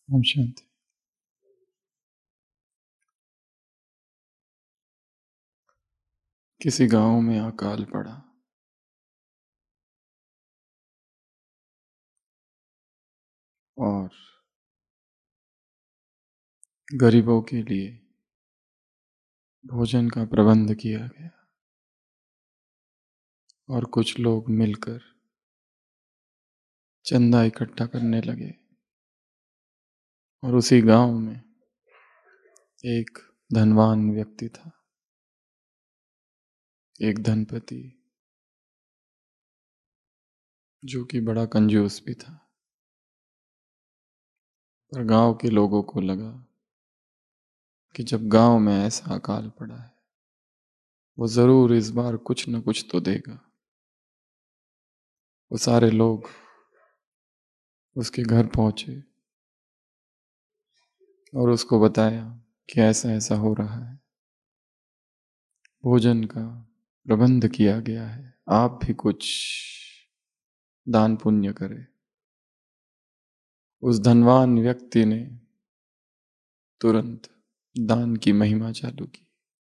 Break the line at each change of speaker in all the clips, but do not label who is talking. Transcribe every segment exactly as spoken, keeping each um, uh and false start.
ओम शांति। किसी गांव में अकाल पड़ा और गरीबों के लिए भोजन का प्रबंध किया गया और कुछ लोग मिलकर चंदा इकट्ठा करने लगे। और उसी गांव में एक धनवान व्यक्ति था, एक धनपति, जो कि बड़ा कंजूस भी था। पर गांव के लोगों को लगा कि जब गांव में ऐसा अकाल पड़ा है, वो जरूर इस बार कुछ न कुछ तो देगा। वो सारे लोग उसके घर पहुंचे और उसको बताया कि ऐसा ऐसा हो रहा है, भोजन का प्रबंध किया गया है, आप भी कुछ दान पुण्य करें। उस धनवान व्यक्ति ने तुरंत दान की महिमा चालू की।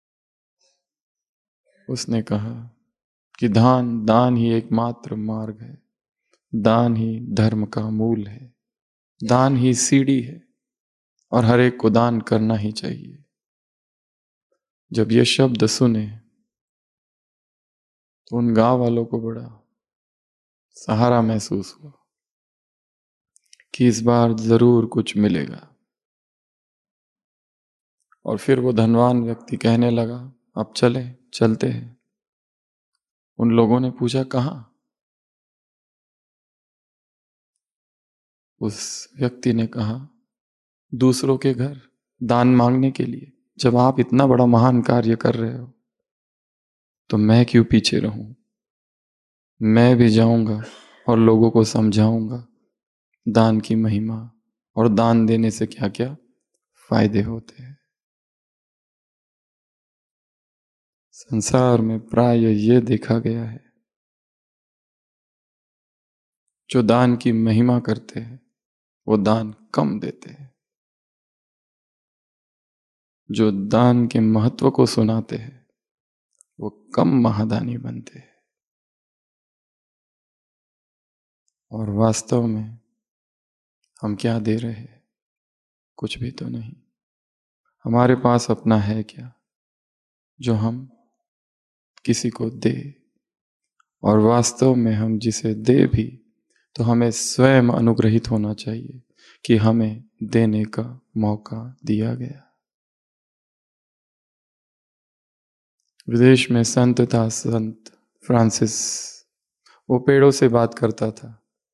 उसने कहा कि दान दान ही एकमात्र मार्ग है, दान ही धर्म का मूल है, दान ही सीढ़ी है और हर एक को दान करना ही चाहिए। जब ये शब्द सुने तो उन गांव वालों को बड़ा सहारा महसूस हुआ कि इस बार जरूर कुछ मिलेगा। और फिर वो धनवान व्यक्ति कहने लगा, अब चले चलते हैं। उन लोगों ने पूछा, कहाँ? उस व्यक्ति ने कहा, दूसरों के घर दान मांगने के लिए। जब आप इतना बड़ा महान कार्य कर रहे हो तो मैं क्यों पीछे रहूं? मैं भी जाऊंगा और लोगों को समझाऊंगा दान की महिमा और दान देने से क्या क्या फायदे होते हैं। संसार में प्राय ये देखा गया है, जो दान की महिमा करते हैं वो दान कम देते हैं, जो दान के महत्व को सुनाते हैं वो कम महादानी बनते हैं। और वास्तव में हम क्या दे रहे हैं? कुछ भी तो नहीं। हमारे पास अपना है क्या जो हम किसी को दे? और वास्तव में हम जिसे दे भी तो हमें स्वयं अनुग्रहित होना चाहिए कि हमें देने का मौका दिया गया। विदेश में संत था, संत फ्रांसिस। वो पेड़ों से बात करता था,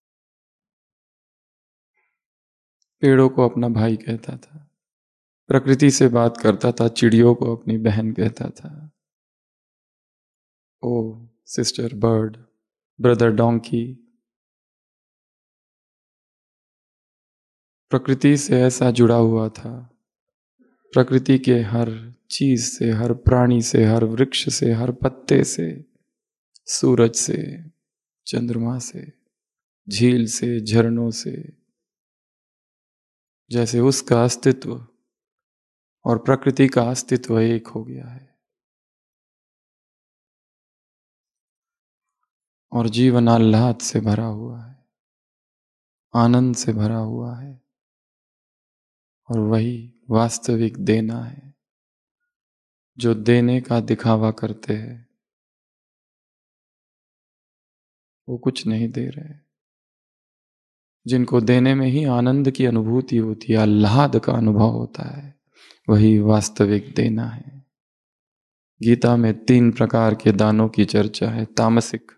पेड़ों को अपना भाई कहता था, प्रकृति से बात करता था, चिड़ियों को अपनी बहन कहता था। Oh sister bird, brother donkey. प्रकृति से ऐसा जुड़ा हुआ था, प्रकृति के हर चीज से, हर प्राणी से, हर वृक्ष से, हर पत्ते से, सूरज से, चंद्रमा से, झील से, झरनों से, जैसे उसका अस्तित्व और प्रकृति का अस्तित्व एक हो गया है। और जीवन आह्लाद से भरा हुआ है, आनंद से भरा हुआ है। और वही वास्तविक देना है। जो देने का दिखावा करते हैं वो कुछ नहीं दे रहे। जिनको देने में ही आनंद की अनुभूति होती है, आह्लाद का अनुभव होता है, वही वास्तविक देना है। गीता में तीन प्रकार के दानों की चर्चा है। तामसिक,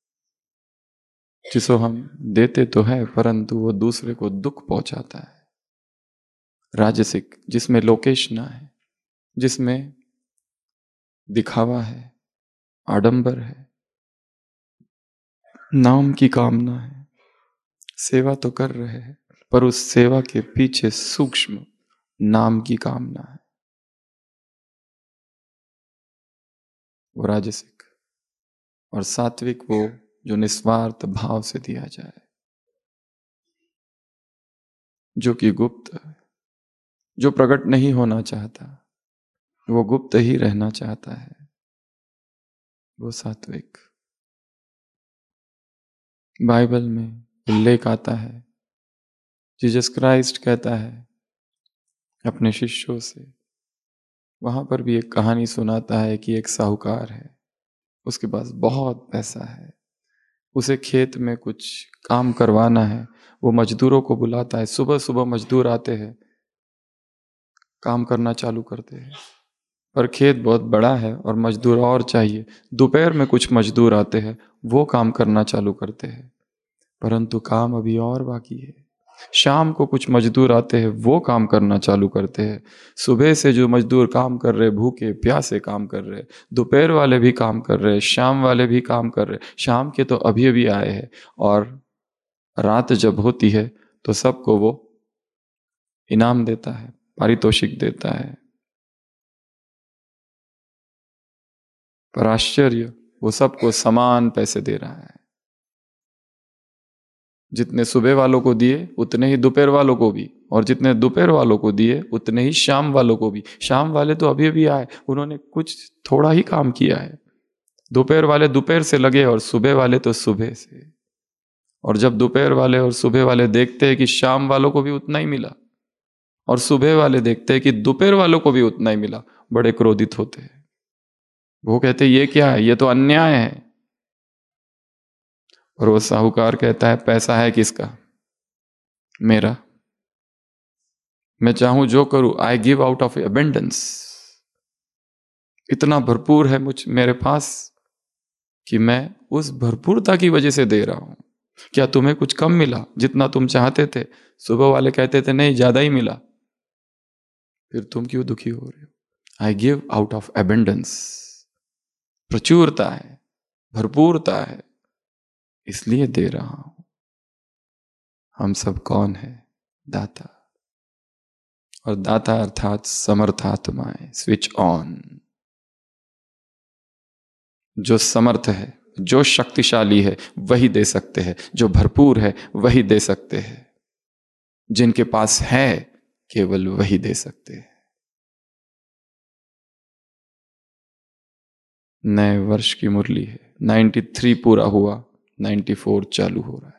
जिसको हम देते तो है परंतु वो दूसरे को दुख पहुंचाता है। राजसिक, जिसमें लोकेशना है, जिसमें दिखावा है, आडंबर है, नाम की कामना है। सेवा तो कर रहे हैं पर उस सेवा के पीछे सूक्ष्म नाम की कामना है, वो राजसिक। और सात्विक वो जो निस्वार्थ भाव से दिया जाए। जो कि गुप्त, जो प्रकट नहीं होना चाहता, वो गुप्त ही रहना चाहता है, वो सात्विक। बाइबल में उल्लेख आता है, जीसस क्राइस्ट कहता है अपने शिष्यों से, वहां पर भी एक कहानी सुनाता है कि एक साहूकार है, उसके पास बहुत पैसा है, उसे खेत में कुछ काम करवाना है, वो मजदूरों को बुलाता है, सुबह सुबह मजदूर आते हैं, काम करना चालू करते हैं, पर खेत बहुत बड़ा है और मजदूर और चाहिए। दोपहर में कुछ मजदूर आते हैं, वो काम करना चालू करते हैं, परंतु काम अभी और बाकी है। शाम को कुछ मजदूर आते हैं, वो काम करना चालू करते हैं। सुबह से जो मजदूर काम कर रहे, भूखे प्यासे काम कर रहे, दोपहर वाले भी काम कर रहे, शाम वाले भी काम कर रहे, शाम के तो अभी अभी आए हैं, और रात जब होती है तो सबको वो इनाम देता है, पारितोषिक देता है। पर आश्चर्य, वो सबको समान पैसे दे रहा है। जितने सुबह वालों को दिए उतने ही दोपहर वालों को भी, और जितने दोपहर वालों को दिए उतने ही शाम वालों को भी। शाम वाले तो अभी अभी आए, उन्होंने कुछ थोड़ा ही काम किया है। दोपहर वाले दोपहर से लगे और सुबह वाले तो सुबह से। और जब दोपहर वाले और सुबह वाले देखते हैं कि शाम वालों को भी उतना ही मिला, और सुबह वाले देखते हैं कि दोपहर वालों को भी उतना ही मिला, बड़े क्रोधित होते हैं। वो कहते हैं ये क्या है, ये तो अन्याय है। और वो साहूकार कहता है पैसा है किसका? मेरा। मैं चाहूं जो करूं, I give out of abundance. इतना भरपूर है मुझ मेरे पास कि मैं उस भरपूरता की वजह से दे रहा हूं। क्या तुम्हें कुछ कम मिला जितना तुम चाहते थे? सुबह वाले कहते थे नहीं, ज्यादा ही मिला। फिर तुम क्यों दुखी हो रहे हो? I give out of abundance. प्रचुरता है, भरपूरता है, इसलिए दे रहा हूं। हम सब कौन है? दाता। और दाता अर्थात समर्थात्माएं, स्विच ऑन। जो समर्थ है, जो शक्तिशाली है, वही दे सकते हैं। जो भरपूर है वही दे सकते हैं। जिनके पास है केवल वही दे सकते हैं। नए वर्ष की मुरली है। तिरानवे पूरा हुआ, चौरानवे चालू हो रहा है।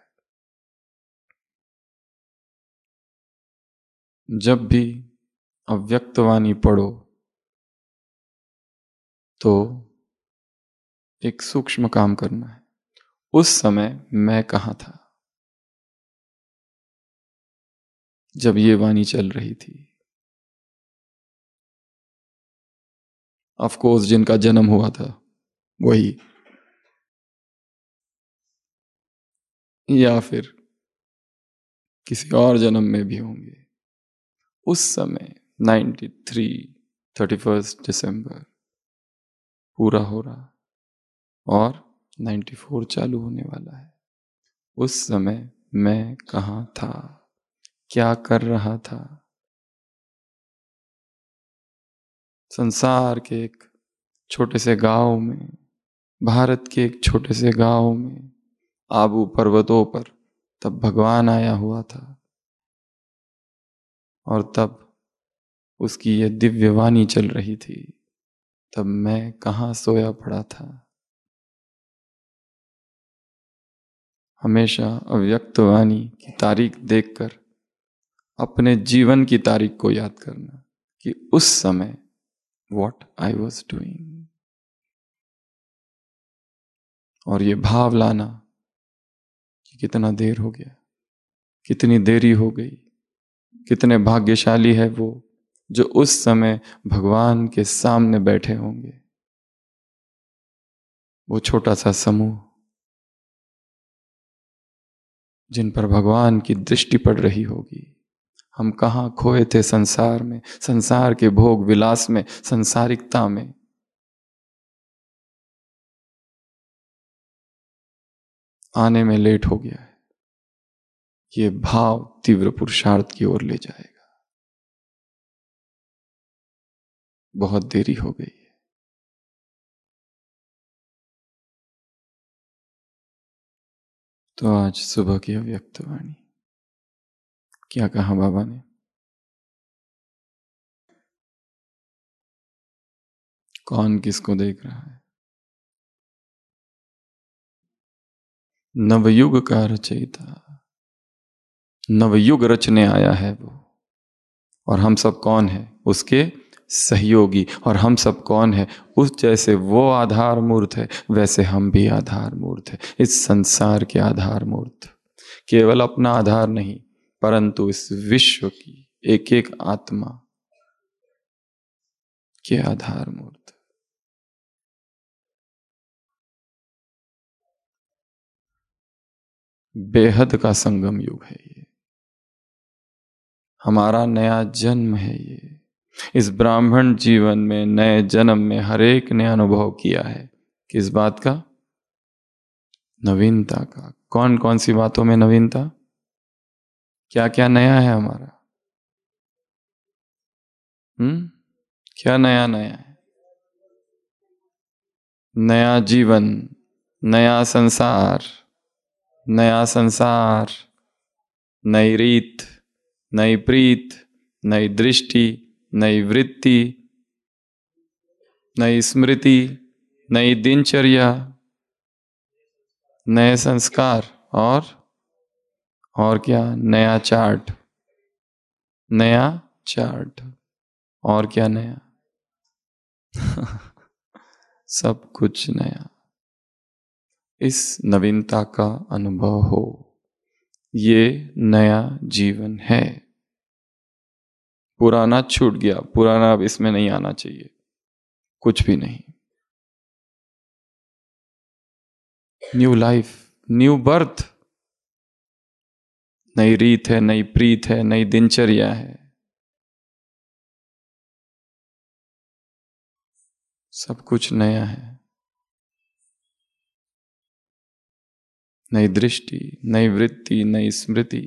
जब भी अव्यक्तवाणी पढ़ो तो एक सूक्ष्म काम करना है। उस समय मैं कहां था जब ये वाणी चल रही थी? ऑफ कोर्स जिनका जन्म हुआ था वही, या फिर किसी और जन्म में भी होंगे। उस समय तिरानवे, थर्टी फर्स्ट दिसंबर पूरा हो रहा और चौरानवे चालू होने वाला है। उस समय मैं कहां था, क्या कर रहा था? संसार के एक छोटे से गांव में, भारत के एक छोटे से गांव में, आबू पर्वतों पर तब भगवान आया हुआ था। और तब उसकी यह दिव्य वाणी चल रही थी। तब मैं कहां सोया पड़ा था? हमेशा अव्यक्त वाणी की तारीख देखकर अपने जीवन की तारीख को याद करना कि उस समय व्हाट आई वॉज डूइंग, और ये भाव लाना कि कितना देर हो गया, कितनी देरी हो गई। कितने भाग्यशाली है वो जो उस समय भगवान के सामने बैठे होंगे। वो छोटा सा समूह जिन पर भगवान की दृष्टि पड़ रही होगी। हम कहाँ खोए थे संसार में, संसार के भोग विलास में, संसारिकता में। आने में लेट हो गया है। ये भाव तीव्र पुरुषार्थ की ओर ले जाएगा। बहुत देरी हो गई है। तो आज सुबह की अव्यक्त वाणी क्या कहा बाबा ने? कौन किसको देख रहा है? नवयुग का रचयिता, नवयुग रचने आया है वो। और हम सब कौन है? उसके सहयोगी। और हम सब कौन है? उस जैसे वो आधार मूर्त है वैसे हम भी आधार मूर्त है, इस संसार के आधार मूर्त। केवल अपना आधार नहीं, परंतु इस विश्व की एक एक आत्मा के आधार मूर्त। बेहद का संगम युग है ये, हमारा नया जन्म है ये। इस ब्राह्मण जीवन में, नए जन्म में हर एक ने अनुभव किया है। किस बात का? नवीनता का। कौन कौन सी बातों में नवीनता? क्या क्या नया है हमारा? हम्म क्या नया नया है? नया जीवन, नया संसार, नया संसार, नई रीत, नई प्रीत, नई दृष्टि, नई वृत्ति, नई स्मृति, नई दिनचर्या, नए संस्कार, और और क्या? नया चार्ट, नया चार्ट। और क्या नया? सब कुछ नया। इस नवीनता का अनुभव हो, ये नया जीवन है। पुराना छूट गया, पुराना अब इसमें नहीं आना चाहिए, कुछ भी नहीं। न्यू लाइफ, न्यू बर्थ, नई रीत है, नई प्रीत है, नई दिनचर्या है, सब कुछ नया है। नई दृष्टि, नई वृत्ति, नई स्मृति।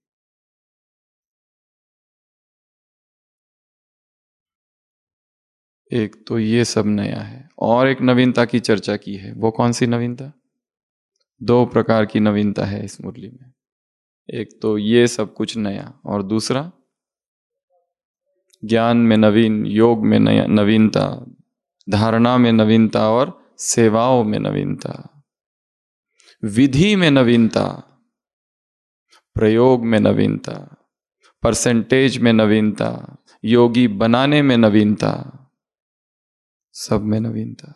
एक तो ये सब नया है, और एक नवीनता की चर्चा की है। वो कौन सी नवीनता? दो प्रकार की नवीनता है इस मुरली में। एक तो ये सब कुछ नया, और दूसरा ज्ञान में नवीन, योग में नया नवीनता, धारणा में नवीनता, और सेवाओं में नवीनता, विधि में नवीनता, प्रयोग में नवीनता, परसेंटेज में नवीनता, योगी बनाने में नवीनता, सब में नवीनता,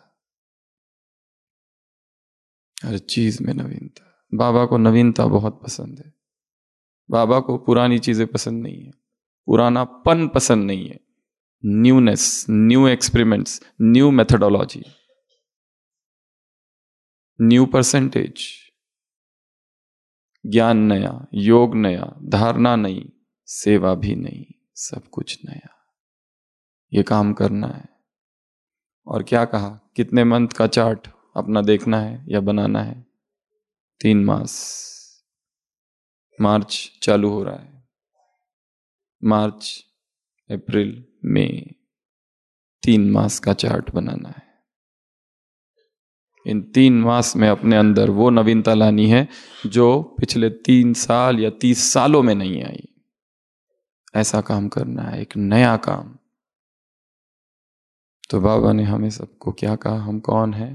हर चीज में नवीनता। बाबा को नवीनता बहुत पसंद है। बाबा को पुरानी चीजें पसंद नहीं है, पुरानापन पसंद नहीं है। Newness, new experiments, new methodology, new percentage. ज्ञान नया, योग नया, धारणा नई, सेवा भी नई, सब कुछ नया। ये काम करना है। और क्या कहा? कितने मंथ का चार्ट अपना देखना है या बनाना है? तीन मास। मार्च चालू हो रहा है, मार्च, अप्रैल, मई, तीन मास का चार्ट बनाना है। इन तीन मास में अपने अंदर वो नवीनता लानी है जो पिछले तीन साल या तीस सालों में नहीं आई। ऐसा काम करना है, एक नया काम। तो बाबा ने हमें सबको क्या कहा? हम कौन हैं?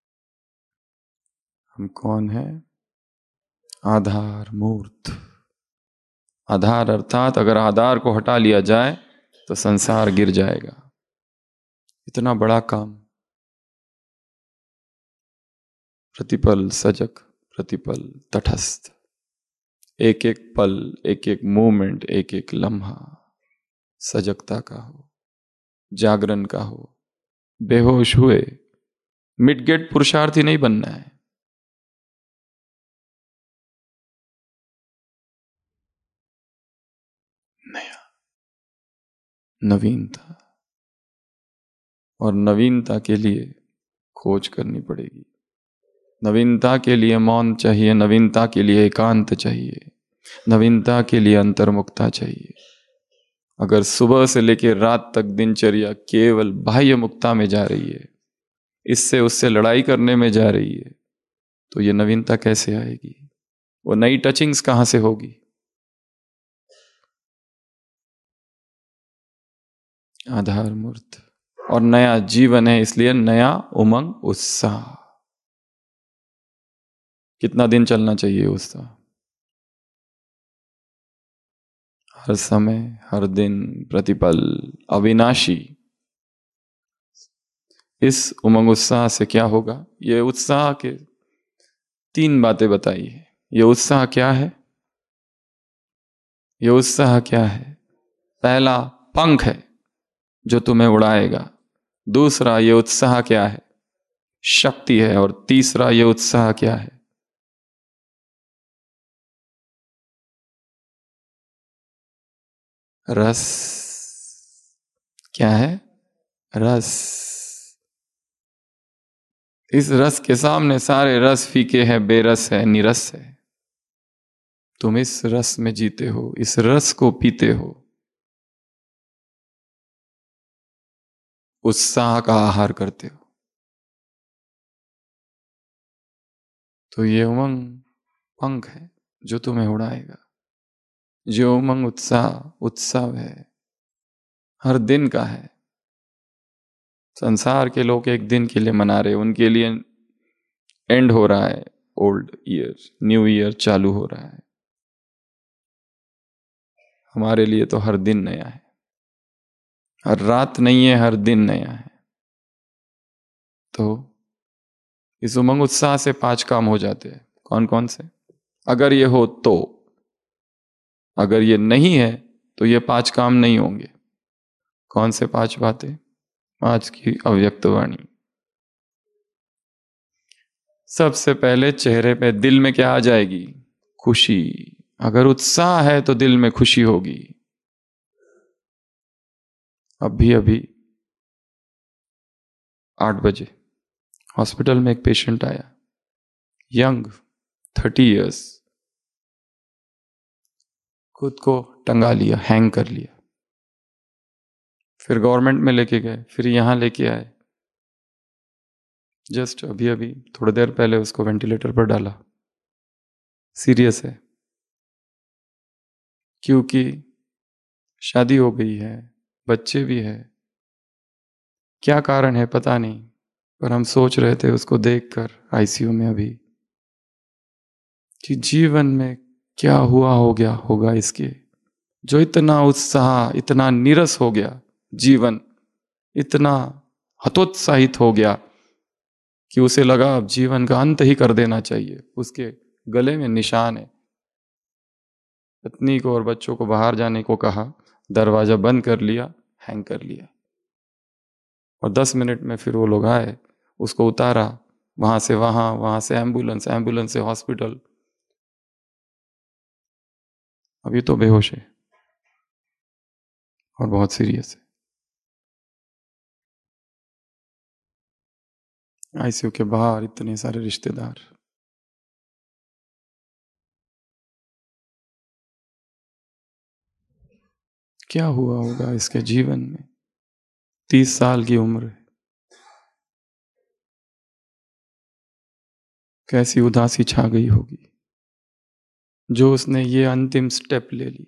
हम कौन हैं? आधार मूर्त। आधार अर्थात अगर आधार को हटा लिया जाए तो संसार गिर जाएगा। इतना बड़ा काम। प्रतिपल सजग, प्रतिपल तटस्थ, एक एक पल, एक एक मोमेंट, एक एक लम्हा सजगता का हो, जागरण का हो। बेहोश हुए मिडगेट पुरुषार्थी नहीं बनना है। नया, नवीनता। और नवीनता के लिए खोज करनी पड़ेगी। नवीनता के लिए मौन चाहिए, नवीनता के लिए एकांत चाहिए, नवीनता के लिए अंतर्मुखता चाहिए। अगर सुबह से लेकर रात तक दिनचर्या केवल बाह्य मुक्ता में जा रही है, इससे उससे लड़ाई करने में जा रही है, तो ये नवीनता कैसे आएगी? वो नई टचिंग्स कहां से होगी? आधार मूर्त, और नया जीवन है इसलिए नया उमंग उत्साह। कितना दिन चलना चाहिए उत्साह? हर समय, हर दिन, प्रतिपल, अविनाशी। इस उमंग उत्साह से क्या होगा? ये उत्साह के तीन बातें बताई है। ये उत्साह क्या है? ये उत्साह क्या है? पहला, पंख है जो तुम्हें उड़ाएगा। दूसरा, ये उत्साह क्या है? शक्ति है। और तीसरा, ये उत्साह क्या है? रस। क्या है? रस। इस रस के सामने सारे रस फीके हैं, बेरस है, निरस है। तुम इस रस में जीते हो, इस रस को पीते हो, उत्साह का आहार करते हो। तो ये उमंग पंख है जो तुम्हें उड़ाएगा। जो उमंग उत्साह उत्सव है, हर दिन का है। संसार के लोग एक दिन के लिए मना रहे, उनके लिए एंड हो रहा है, ओल्ड ईयर, न्यू ईयर चालू हो रहा है। हमारे लिए तो हर दिन नया है, हर रात नहीं है, हर दिन नया है। तो इस उमंग उत्साह से पांच काम हो जाते हैं। कौन कौन से? अगर ये हो तो, अगर ये नहीं है तो ये पांच काम नहीं होंगे। कौन से पांच बातें? आज की अव्यक्त वाणी। सबसे पहले चेहरे पे, दिल में क्या आ जाएगी? खुशी। अगर उत्साह है तो दिल में खुशी होगी। अभी अभी आठ बजे हॉस्पिटल में एक पेशेंट आया, यंग, थर्टी इयर्स, खुद को टंगा लिया, हैंग कर लिया। फिर गवर्नमेंट में लेके गए, फिर यहां लेके आए। जस्ट अभी अभी थोड़ी देर पहले उसको वेंटिलेटर पर डाला। सीरियस है, क्योंकि शादी हो गई है, बच्चे भी है। क्या कारण है पता नहीं, पर हम सोच रहे थे उसको देखकर आईसीयू में अभी कि जीवन में क्या हुआ हो गया होगा इसके, जो इतना उत्साह, इतना नीरस हो गया जीवन, इतना हतोत्साहित हो गया कि उसे लगा अब जीवन का अंत ही कर देना चाहिए। उसके गले में निशान है। पत्नी को और बच्चों को बाहर जाने को कहा, दरवाजा बंद कर लिया, हैंग कर लिया। और दस मिनट में फिर वो लोग आए, उसको उतारा, वहां से वहां, वहां से एम्बुलेंस, एम्बुलेंस से हॉस्पिटल। अभी तो बेहोश है और बहुत सीरियस है। आईसीयू के बाहर इतने सारे रिश्तेदार। क्या हुआ होगा इसके जीवन में? तीस साल की उम्र है, कैसी उदासी छा गई होगी जो उसने ये अंतिम स्टेप ले ली।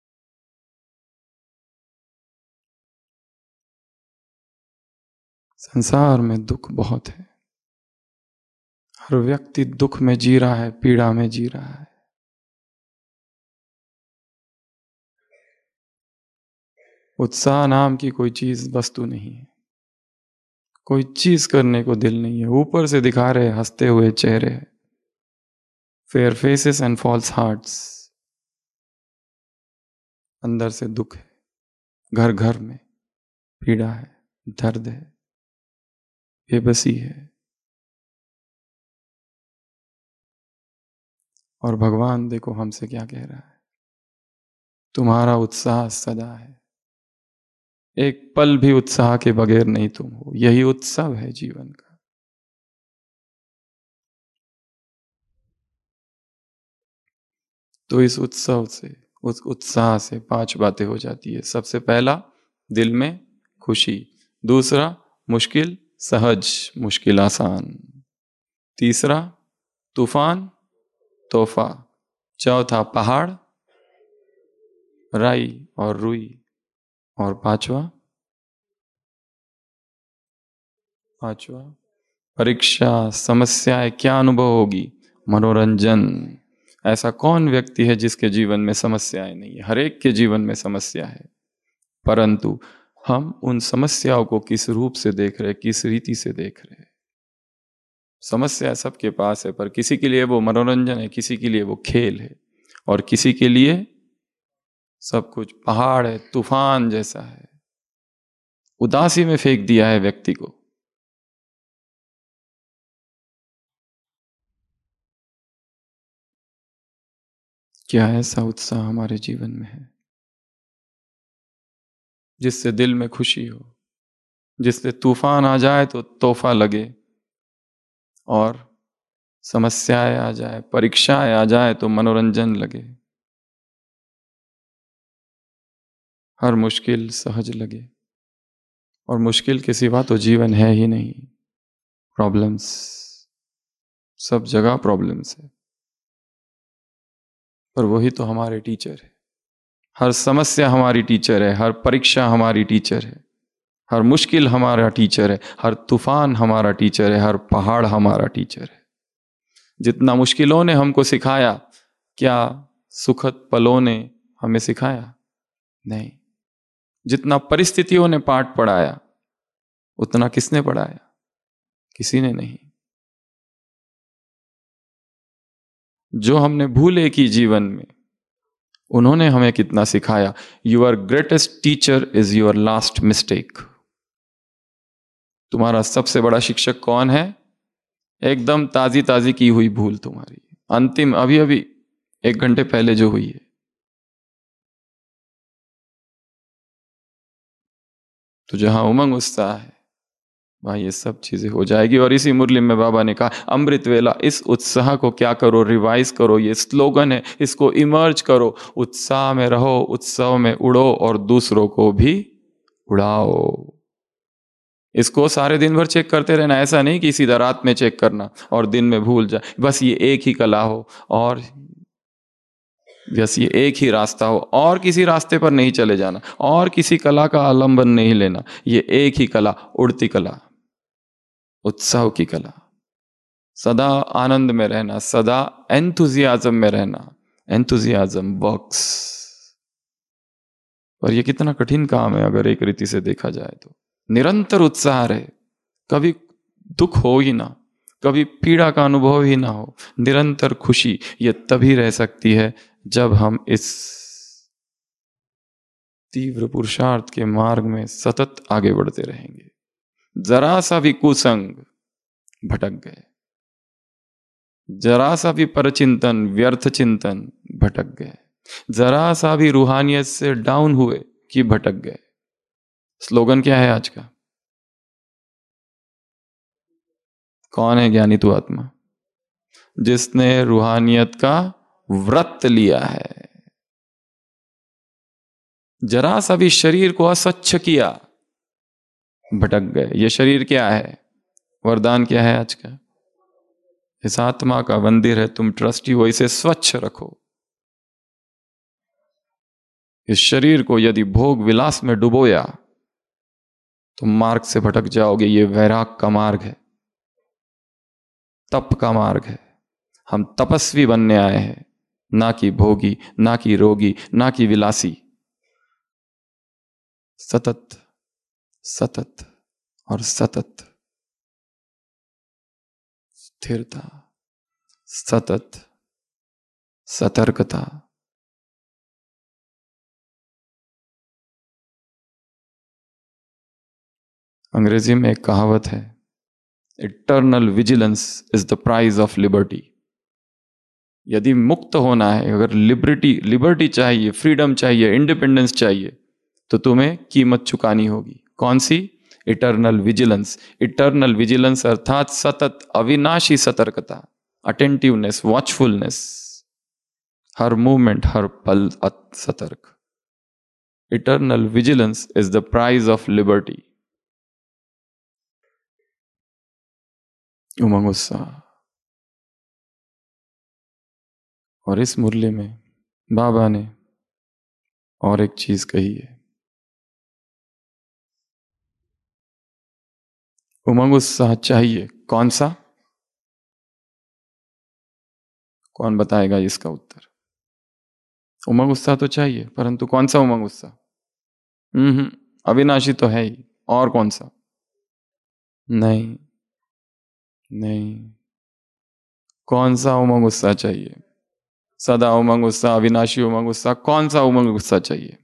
संसार में दुख बहुत है, हर व्यक्ति दुख में जी रहा है, पीड़ा में जी रहा है। उत्साह नाम की कोई चीज, वस्तु नहीं है, कोई चीज करने को दिल नहीं है। ऊपर से दिखा रहे हंसते हुए चेहरे, fair faces and false hearts, अंदर से दुख है, घर घर में पीड़ा है, दर्द है, बेबसी है। और भगवान देखो हमसे क्या कह रहा है, तुम्हारा उत्साह सदा है, एक पल भी उत्साह के बगैर नहीं तुम हो। यही उत्सव है जीवन का। तो इस उत्सव से, उस उत्साह से पांच बातें हो जाती है। सबसे पहला, दिल में खुशी। दूसरा, मुश्किल सहज, मुश्किल आसान। तीसरा, तूफान तोहफा। चौथा, पहाड़ राई और रुई। और पांचवा, पांचवा, परीक्षा, समस्याएं, क्या अनुभव होगी? मनोरंजन। ऐसा कौन व्यक्ति है जिसके जीवन में समस्याएं नहीं है? हर एक के जीवन में समस्या है, परंतु हम उन समस्याओं को किस रूप से देख रहे, किस रीति से देख रहे हैं। समस्या सबके पास है, पर किसी के लिए वो मनोरंजन है, किसी के लिए वो खेल है, और किसी के लिए सब कुछ पहाड़ है, तूफान जैसा है, उदासी में फेंक दिया है व्यक्ति को। क्या ऐसा उत्साह हमारे जीवन में है जिससे दिल में खुशी हो, जिससे तूफान आ जाए तो तोहफा लगे, और समस्याएं आ जाए, परीक्षाएं आ जाए तो मनोरंजन लगे, हर मुश्किल सहज लगे। और मुश्किल के सिवा तो जीवन है ही नहीं। प्रॉब्लम्स, सब जगह प्रॉब्लम्स है, पर वही तो हमारे टीचर है। हर समस्या हमारी टीचर है, हर परीक्षा हमारी टीचर है, हर मुश्किल हमारा टीचर है, हर तूफान हमारा टीचर है, हर पहाड़ हमारा टीचर है। जितना मुश्किलों ने हमको सिखाया, क्या सुखद पलों ने हमें सिखाया? नहीं। जितना परिस्थितियों ने पाठ पढ़ाया, उतना किसने पढ़ाया? किसी ने नहीं। जो हमने भूले की जीवन में, उन्होंने हमें कितना सिखाया। Your greatest teacher is your last mistake. तुम्हारा सबसे बड़ा शिक्षक कौन है? एकदम ताजी ताजी की हुई भूल तुम्हारी, अंतिम, अभी अभी एक घंटे पहले जो हुई है। तो जहां उमंग उत्साह है, वहां ये सब चीजें हो जाएगी। और इसी मुरली में बाबा ने कहा, अमृत वेला, इस उत्साह को क्या करो, रिवाइज करो। ये स्लोगन है, इसको इमर्ज करो। उत्साह में रहो, उत्सव में उड़ो, और दूसरों को भी उड़ाओ। इसको सारे दिन भर चेक करते रहना, ऐसा नहीं कि सीधा रात में चेक करना और दिन में भूल जाए। बस ये एक ही कला हो, और बस ये एक ही रास्ता हो, और किसी रास्ते पर नहीं चले जाना, और किसी कला का आलंबन नहीं लेना। ये एक ही कला, उड़ती कला, उत्सव की कला। सदा आनंद में रहना, सदा एंथुजियाज्म में रहना। Enthusiasm works. और ये कितना कठिन काम है अगर एक रीति से देखा जाए तो। निरंतर उत्साह रहे, कभी दुख हो ही ना, कभी पीड़ा का अनुभव ही ना हो, निरंतर खुशी। ये तभी रह सकती है जब हम इस तीव्र पुरुषार्थ के मार्ग में सतत आगे बढ़ते रहेंगे। जरा सा भी कुसंग भटक गए, जरा सा भी परचिंतन, व्यर्थ चिंतन भटक गए, जरा सा भी रूहानियत से डाउन हुए कि भटक गए। स्लोगन क्या है आज का? कौन है ज्ञानी तू आत्मा? जिसने रूहानियत का व्रत लिया है। जरा सा भी शरीर को अस्वच्छ किया, भटक गए। ये शरीर क्या है? वरदान क्या है आज का? इस आत्मा का मंदिर है, तुम ट्रस्टी हो, इसे स्वच्छ रखो। इस शरीर को यदि भोग विलास में डुबोया तो मार्ग से भटक जाओगे। ये वैराग का मार्ग है, तप का मार्ग है। हम तपस्वी बनने आए हैं, ना कि भोगी, ना कि रोगी, ना कि विलासी। सतत सतत और सतत स्थिरता, सतत सतर्कता। अंग्रेजी में एक कहावत है, eternal vigilance is the price of liberty. यदि मुक्त होना है, अगर लिबर्टी लिबर्टी चाहिए, फ्रीडम चाहिए, इंडिपेंडेंस चाहिए, तो तुम्हें कीमत चुकानी होगी। कौन सी? Eternal vigilance. इटर्नल विजिलेंस अर्थात सतत अविनाशी सतर्कता, अटेंटिवनेस, वॉचफुलनेस, हर मूवमेंट, हर पल सतर्क। Eternal vigilance is the price of liberty. उमंग उत्साह। और इस मुरली में बाबा ने और एक चीज कही है, उमंग उत्साह चाहिए, कौन सा? कौन बताएगा इसका उत्तर? उमंग उत्साह तो चाहिए, परंतु कौन सा उमंग उत्साह? हम्म अविनाशी तो है ही, और कौन सा? नहीं नहीं, कौन सा उमंग उत्साह चाहिए? सदा उमंग उत्साह, अविनाशी उमंग उत्साह, कौन सा उमंग उत्साह चाहिए?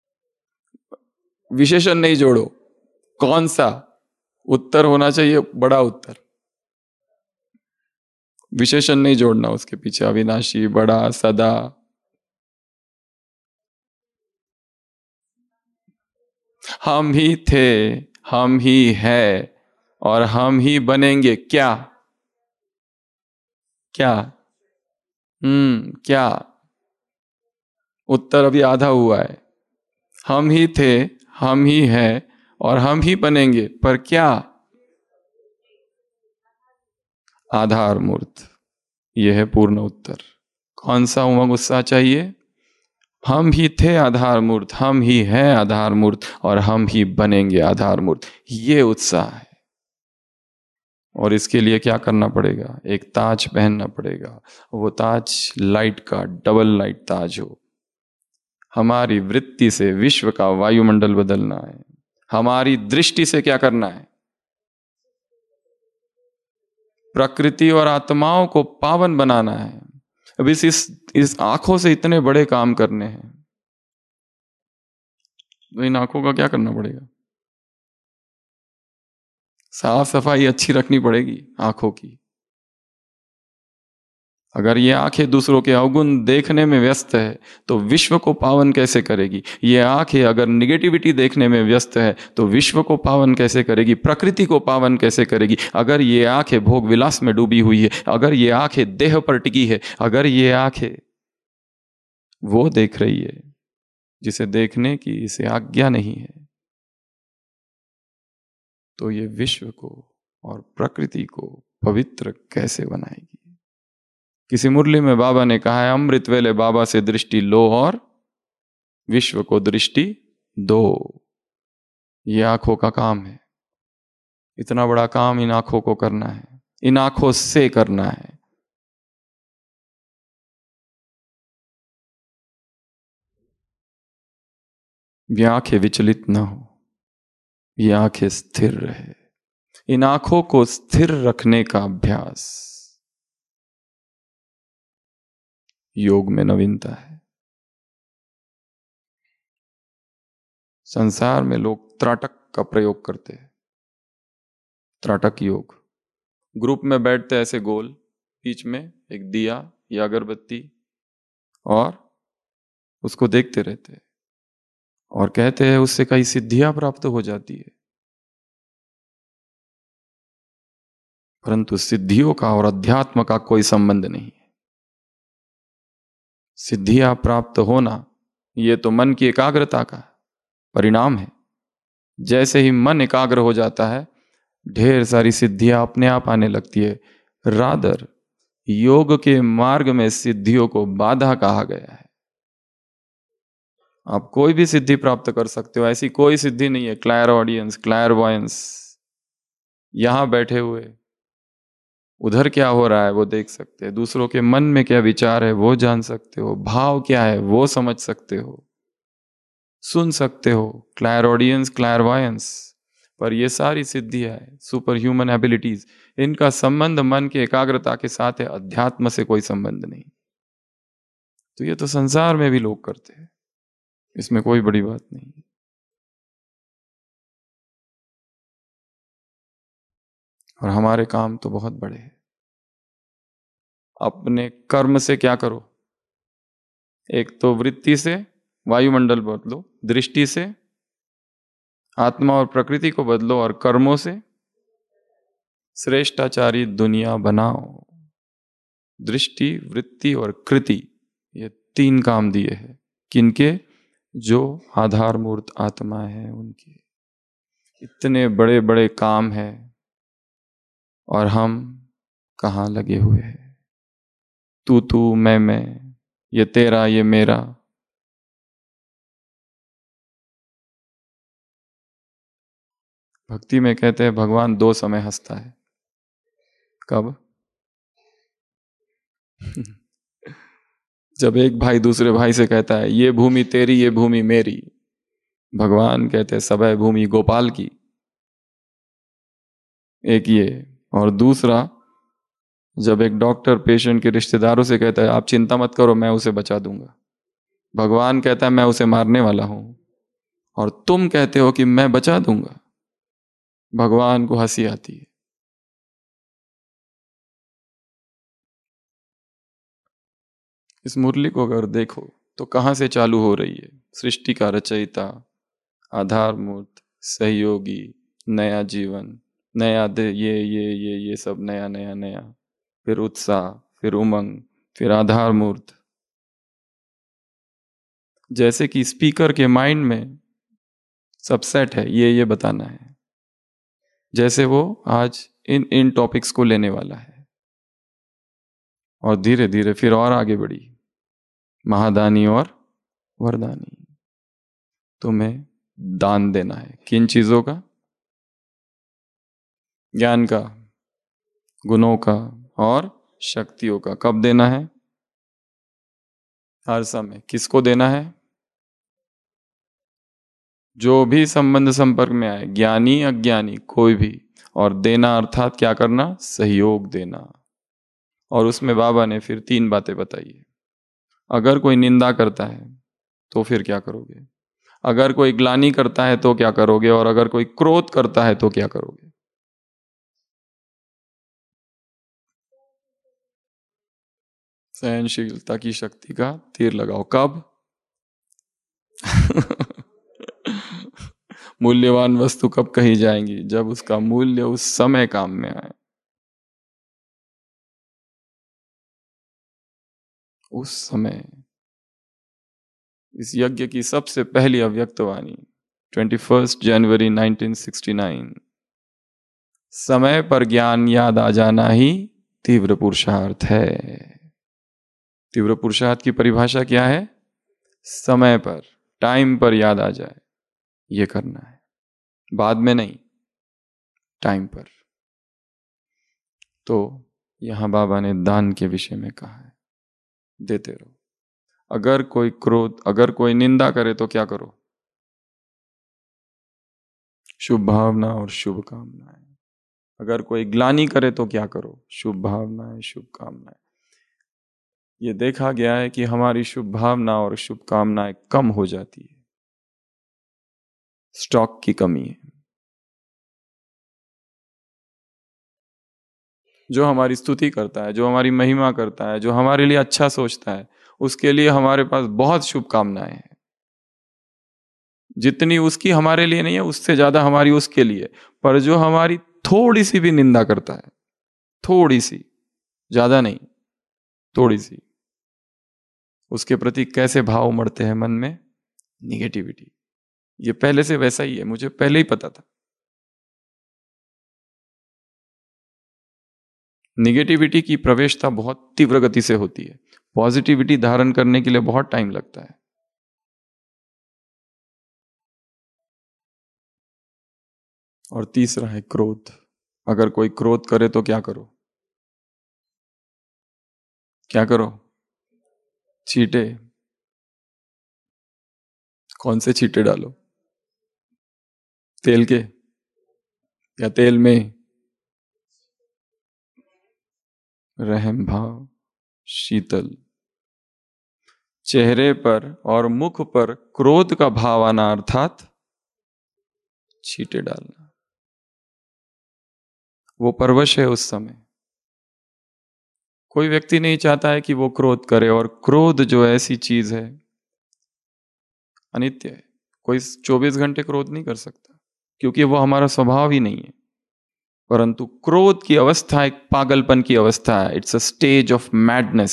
विशेषण नहीं जोड़ो, कौन सा? उत्तर होना चाहिए बड़ा उत्तर, विशेषण नहीं जोड़ना उसके पीछे, अविनाशी, बड़ा, सदा। हम ही थे, हम ही है, और हम ही बनेंगे, क्या? क्या? हम्म क्या? उत्तर अभी आधा हुआ है। हम ही थे, हम ही है, और हम ही बनेंगे, पर क्या? आधार मूर्त। यह है पूर्ण उत्तर। कौन सा उमंग उत्साह चाहिए? हम ही थे आधार मूर्त, हम ही हैं आधार मूर्त, और हम ही बनेंगे आधार मूर्त। ये उत्साह है। और इसके लिए क्या करना पड़ेगा? एक ताज पहनना पड़ेगा। वो ताज लाइट का, डबल लाइट ताज हो। हमारी वृत्ति से विश्व का वायुमंडल बदलना है। हमारी दृष्टि से क्या करना है? प्रकृति और आत्माओं को पावन बनाना है। अब इस इस इस आंखों से इतने बड़े काम करने हैं, तो इन आंखों का क्या करना पड़ेगा? साफ सफाई अच्छी रखनी पड़ेगी आंखों की। अगर ये आंखें दूसरों के अवगुण देखने में व्यस्त है तो विश्व को पावन कैसे करेगी? ये आंखें अगर निगेटिविटी देखने में व्यस्त है तो विश्व को पावन कैसे करेगी? प्रकृति को पावन कैसे करेगी? अगर ये आंखें भोग विलास में डूबी हुई है, अगर ये आंखें देह पर टिकी है, अगर ये आंखें वो देख रही है जिसे देखने की इसे आज्ञा नहीं है, तो ये विश्व को और प्रकृति को पवित्र कैसे बनाएगी? किसी मुरली में बाबा ने कहा है, अमृत वेले बाबा से दृष्टि लो और विश्व को दृष्टि दो। ये आंखों का काम है। इतना बड़ा काम इन आंखों को करना है, इन आंखों से करना है। ये आंखें विचलित ना हो, ये आंखें स्थिर रहे। इन आंखों को स्थिर रखने का अभ्यास योग में नवीनता है। संसार में लोग त्राटक का प्रयोग करते हैं। त्राटक योग, ग्रुप में बैठते ऐसे गोल, बीच में एक दिया या अगरबत्ती, और उसको देखते रहते हैं और कहते हैं उससे कई सिद्धियां प्राप्त हो जाती है। परंतु सिद्धियों का और अध्यात्म का कोई संबंध नहीं है। सिद्धियां प्राप्त होना ये तो मन की एकाग्रता का परिणाम है। जैसे ही मन एकाग्र हो जाता है, ढेर सारी सिद्धियां अपने आप आने लगती है। रादर योग के मार्ग में सिद्धियों को बाधा कहा गया है। आप कोई भी सिद्धि प्राप्त कर सकते हो, ऐसी कोई सिद्धि नहीं है। क्लैर ऑडियंस, क्लैरवॉयंस, यहां बैठे हुए उधर क्या हो रहा है वो देख सकते हैं, दूसरों के मन में क्या विचार है वो जान सकते हो, भाव क्या है वो समझ सकते हो, सुन सकते हो। क्लैर ऑडियंस, क्लैरवॉयंस, पर ये सारी सिद्धियां है, सुपर ह्यूमन एबिलिटीज, इनका संबंध मन की एकाग्रता के साथ है, अध्यात्म से कोई संबंध नहीं। तो ये तो संसार में भी लोग करते हैं, इसमें कोई बड़ी बात नहीं। और हमारे काम तो बहुत बड़े हैं। अपने कर्म से क्या करो? एक तो वृत्ति से वायुमंडल बदलो, दृष्टि से आत्मा और प्रकृति को बदलो, और कर्मों से श्रेष्ठाचारी दुनिया बनाओ। दृष्टि, वृत्ति और कृति, ये तीन काम दिए हैं। किनके? जो आधार मूर्त आत्मा है उनके। इतने बड़े बड़े काम हैं और हम कहाँ लगे हुए हैं? तू तू मैं मैं, ये तेरा ये मेरा। भक्ति में कहते हैं भगवान दो समय हंसता है। कब? जब एक भाई दूसरे भाई से कहता है ये भूमि तेरी ये भूमि मेरी, भगवान कहते हैं सबय भूमि गोपाल की। एक ये, और दूसरा जब एक डॉक्टर पेशेंट के रिश्तेदारों से कहता है आप चिंता मत करो मैं उसे बचा दूंगा, भगवान कहता है मैं उसे मारने वाला हूं और तुम कहते हो कि मैं बचा दूंगा। भगवान को हंसी आती है। इस मुरली को अगर देखो तो कहां से चालू हो रही है? सृष्टि का रचयिता, आधार मूर्त, सहयोगी, नया जीवन, नया दे, ये ये ये ये सब नया नया नया, फिर उत्साह, फिर उमंग, फिर आधार मूर्त। जैसे कि स्पीकर के माइंड में सब सेट है, ये ये बताना है, जैसे वो आज इन इन टॉपिक्स को लेने वाला है और धीरे धीरे फिर और आगे बढ़ी, महादानी और वरदानी। तुम्हें दान देना है किन चीजों का? ज्ञान का, गुणों का और शक्तियों का। कब देना है? हर समय। किसको देना है? जो भी संबंध संपर्क में आए, ज्ञानी अज्ञानी कोई भी। और देना अर्थात क्या करना? सहयोग देना। और उसमें बाबा ने फिर तीन बातें बताई है। अगर कोई निंदा करता है तो फिर क्या करोगे? अगर कोई ग्लानि करता है तो क्या करोगे? और अगर कोई क्रोध करता है तो क्या करोगे? सहनशीलता की शक्ति का तीर लगाओ। कब? मूल्यवान वस्तु कब कही जाएंगी? जब उसका मूल्य उस समय काम में आए। उस समय इस यज्ञ की सबसे पहली अव्यक्त वाणी इक्कीस जनवरी उन्नीस सौ उनहत्तर, समय पर ज्ञान याद आ जाना ही तीव्र पुरुषार्थ है। तीव्र पुरुषार्थ की परिभाषा क्या है? समय पर, टाइम पर याद आ जाए, ये करना है, बाद में नहीं, टाइम पर। तो यहां बाबा ने दान के विषय में कहा है, देते रहो। अगर कोई क्रोध, अगर कोई निंदा करे तो क्या करो? शुभ भावना और शुभकामनाएं। अगर कोई ग्लानि करे तो क्या करो? शुभ भावनाएं, शुभकामनाएं। ये देखा गया है कि हमारी शुभ भावना और शुभकामनाएं कम हो जाती है, स्टॉक की कमी है। जो हमारी स्तुति करता है, जो हमारी महिमा करता है, जो हमारे लिए अच्छा सोचता है, उसके लिए हमारे पास बहुत शुभकामनाएं हैं। जितनी उसकी हमारे लिए नहीं है, उससे ज्यादा हमारी उसके लिए। पर जो हमारी थोड़ी सी भी निंदा करता है, थोड़ी सी, ज्यादा नहीं, थोड़ी सी, उसके प्रति कैसे भाव उमड़ते हैं मन में? निगेटिविटी। ये पहले से वैसा ही है, मुझे पहले ही पता था। निगेटिविटी की प्रवेशता बहुत तीव्र गति से होती है, पॉजिटिविटी धारण करने के लिए बहुत टाइम लगता है। और तीसरा है क्रोध। अगर कोई क्रोध करे तो क्या करो? क्या करो? छींटे। कौन से छींटे डालो? तेल के या तेल में? रहम भाव, शीतल। चेहरे पर और मुख पर क्रोध का भाव आना अर्थात छींटे डालना। वो परवश है उस समय। कोई व्यक्ति नहीं चाहता है कि वो क्रोध करे, और क्रोध जो ऐसी चीज है अनित्य है। कोई चौबीस घंटे क्रोध नहीं कर सकता, क्योंकि वो हमारा स्वभाव ही नहीं है। परंतु क्रोध की अवस्था एक पागलपन की अवस्था है। It's a stage of madness.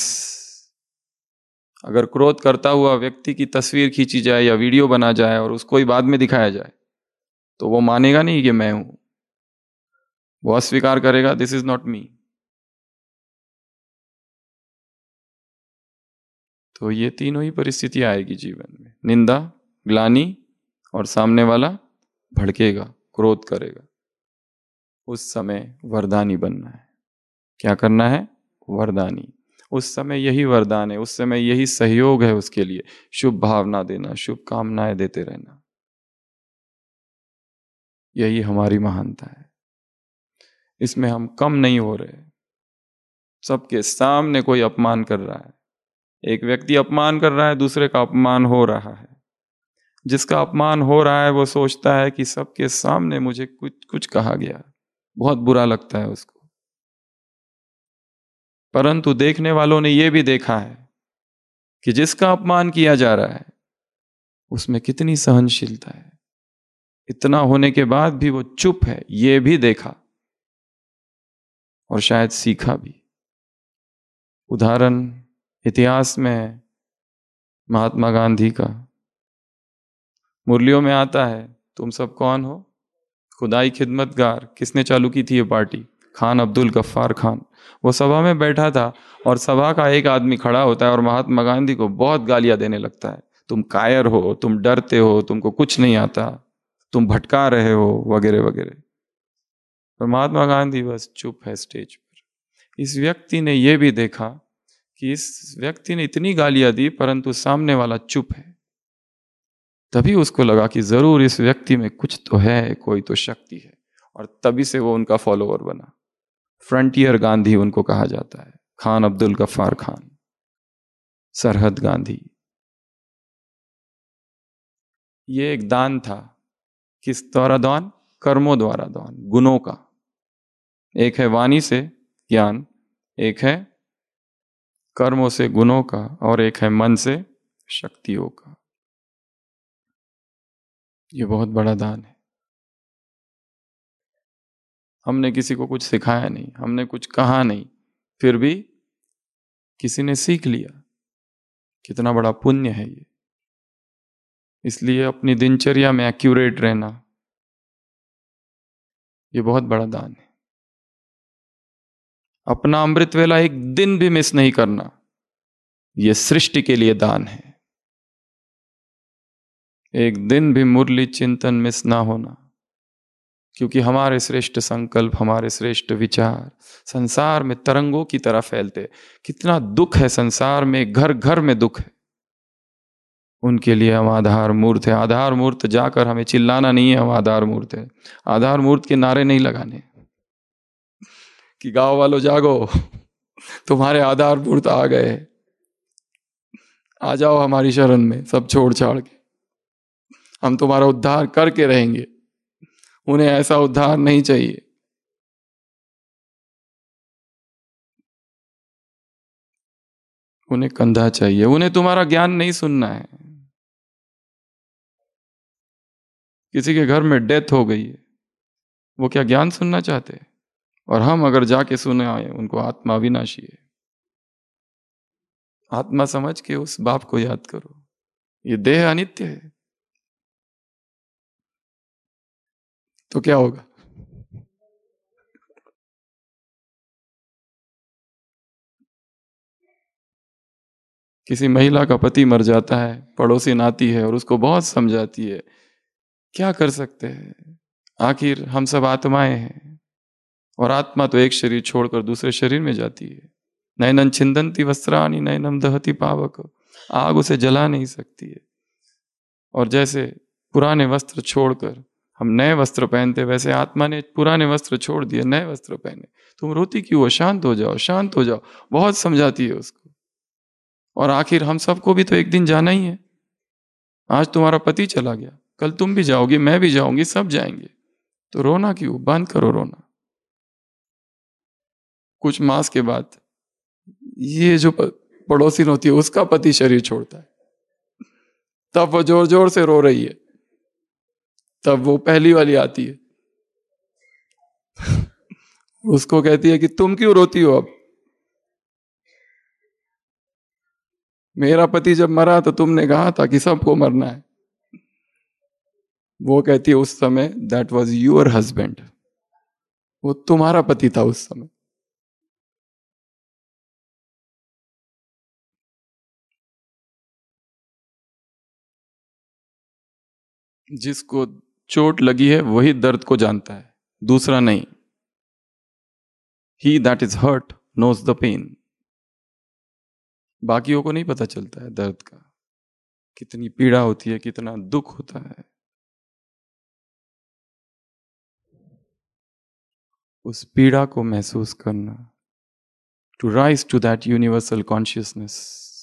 अगर क्रोध करता हुआ व्यक्ति की तस्वीर खींची जाए या वीडियो बना जाए और उसको ही बाद में दिखाया जाए, तो वो मानेगा नहीं कि मैं हूं। वो अस्वीकार करेगा, दिस इज नॉट मी। तो ये तीनों ही परिस्थितियां आएगी जीवन में, निंदा, ग्लानि और सामने वाला भड़केगा, क्रोध करेगा। उस समय वरदानी बनना है। क्या करना है? वरदानी। उस समय यही वरदान है, उस समय यही सहयोग है उसके लिए। शुभ भावना देना, शुभ कामनाएं देते रहना, यही हमारी महानता है। इसमें हम कम नहीं हो रहे। सबके सामने कोई अपमान कर रहा है, एक व्यक्ति अपमान कर रहा है, दूसरे का अपमान हो रहा है। जिसका अपमान हो रहा है वो सोचता है कि सबके सामने मुझे कुछ कुछ कहा गया, बहुत बुरा लगता है उसको। परंतु देखने वालों ने यह भी देखा है कि जिसका अपमान किया जा रहा है उसमें कितनी सहनशीलता है। इतना होने के बाद भी वो चुप है, ये भी देखा और शायद सीखा भी। उदाहरण इतिहास में महात्मा गांधी का मुरलियों में आता है। तुम सब कौन हो? खुदाई खिदमतगार। किसने चालू की थी ये पार्टी? खान अब्दुल गफ्फार खान। वो सभा में बैठा था और सभा का एक आदमी खड़ा होता है और महात्मा गांधी को बहुत गालियां देने लगता है। तुम कायर हो, तुम डरते हो, तुमको कुछ नहीं आता, तुम भटका रहे हो, वगैरह वगैरह। और महात्मा गांधी बस चुप है स्टेज पर। इस व्यक्ति ने यह भी देखा कि इस व्यक्ति ने इतनी गालियां दी परंतु सामने वाला चुप है। तभी उसको लगा कि जरूर इस व्यक्ति में कुछ तो है, कोई तो शक्ति है, और तभी से वो उनका फॉलोअर बना। फ्रंटियर गांधी उनको कहा जाता है। खान अब्दुल गफ्फार खान, सरहद गांधी। ये एक दान था। किस द्वारा दान? कर्मों द्वारा दान, गुणों का। एक है वाणी से ज्ञान, एक है कर्मों से गुणों का, और एक है मन से शक्तियों का। ये बहुत बड़ा दान है। हमने किसी को कुछ सिखाया नहीं, हमने कुछ कहा नहीं, फिर भी किसी ने सीख लिया। कितना बड़ा पुण्य है ये। इसलिए अपनी दिनचर्या में एक्यूरेट रहना, ये बहुत बड़ा दान है। अपना अमृत वेला एक दिन भी मिस नहीं करना, ये सृष्टि के लिए दान है। एक दिन भी मुरली चिंतन मिस ना होना, क्योंकि हमारे श्रेष्ठ संकल्प, हमारे श्रेष्ठ विचार संसार में तरंगों की तरह फैलते। कितना दुख है संसार में, घर घर में दुख है। उनके लिए हम आधार मूर्त है। आधार मूर्त जाकर हमें चिल्लाना नहीं है हम आधार मूर्त है। आधार मूर्त के नारे नहीं लगाने कि गांव वालों जागो, तुम्हारे आधार मूर्त आ गए, आ जाओ हमारी शरण में, सब छोड़ छाड़ के हम तुम्हारा उद्धार करके रहेंगे। उन्हें ऐसा उद्धार नहीं चाहिए। उन्हें कंधा चाहिए, उन्हें तुम्हारा ज्ञान नहीं सुनना है। किसी के घर में डेथ हो गई है, वो क्या ज्ञान सुनना चाहते हैं? और हम अगर जाके सुने आए, उनको आत्मा अविनाशी है, आत्मा समझ के उस बाप को याद करो। ये देह अनित्य है, तो क्या होगा? किसी महिला का पति मर जाता है, पड़ोसी आती है और उसको बहुत समझाती है। क्या कर सकते हैं, आखिर हम सब आत्माएं हैं, और आत्मा तो एक शरीर छोड़कर दूसरे शरीर में जाती है। नैनन छिंदंती वस्त्राणि नैनम दहति पावक। आग उसे जला नहीं सकती है। और जैसे पुराने वस्त्र छोड़कर हम नए वस्त्र पहनते, वैसे आत्मा ने पुराने वस्त्र छोड़ दिए, नए वस्त्र पहने। तुम रोती क्यों हो? शांत हो जाओ, शांत हो जाओ। बहुत समझाती है उसको। और आखिर हम सबको भी तो एक दिन जाना ही है। आज तुम्हारा पति चला गया, कल तुम भी जाओगी, मैं भी जाऊंगी, सब जाएंगे। तो रोना क्यों? बंद करो रोना। कुछ मास के बाद ये जो पड़ोसी होती है, उसका पति शरीर छोड़ता है, तब वो जोर जोर से रो रही है। तब वो पहली वाली आती है, उसको कहती है कि तुम क्यों रोती हो? अब मेरा पति जब मरा तो तुमने कहा था कि सबको मरना है। वो कहती है उस समय दैट वॉज यूर हस्बैंड, वो तुम्हारा पति था उस समय। जिसको चोट लगी है वही दर्द को जानता है, दूसरा नहीं। He that is hurt knows the pain. बाकियों को नहीं पता चलता है दर्द का, कितनी पीड़ा होती है, कितना दुख होता है। उस पीड़ा को महसूस करना, to rise to that universal consciousness,